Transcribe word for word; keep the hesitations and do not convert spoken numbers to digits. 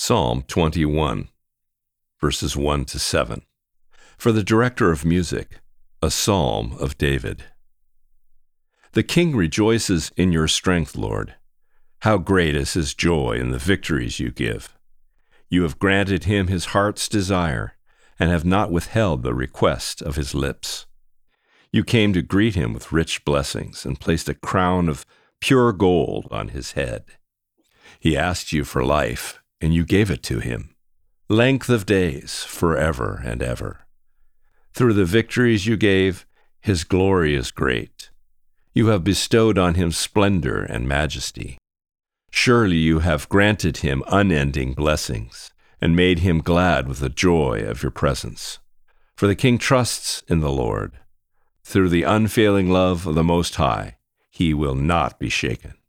Psalm twenty-one, verses one to seven. For the director of music, a psalm of David. The king rejoices in your strength, Lord. How great is his joy in the victories you give. You have granted him his heart's desire, and have not withheld the request of his lips. You came to greet him with rich blessings, and placed a crown of pure gold on his head. He asked you for life, and you gave it to him, length of days forever and ever. Through the victories you gave, his glory is great. You have bestowed on him splendor and majesty. Surely you have granted him unending blessings, and made him glad with the joy of your presence. For the king trusts in the Lord. Through the unfailing love of the Most High, he will not be shaken.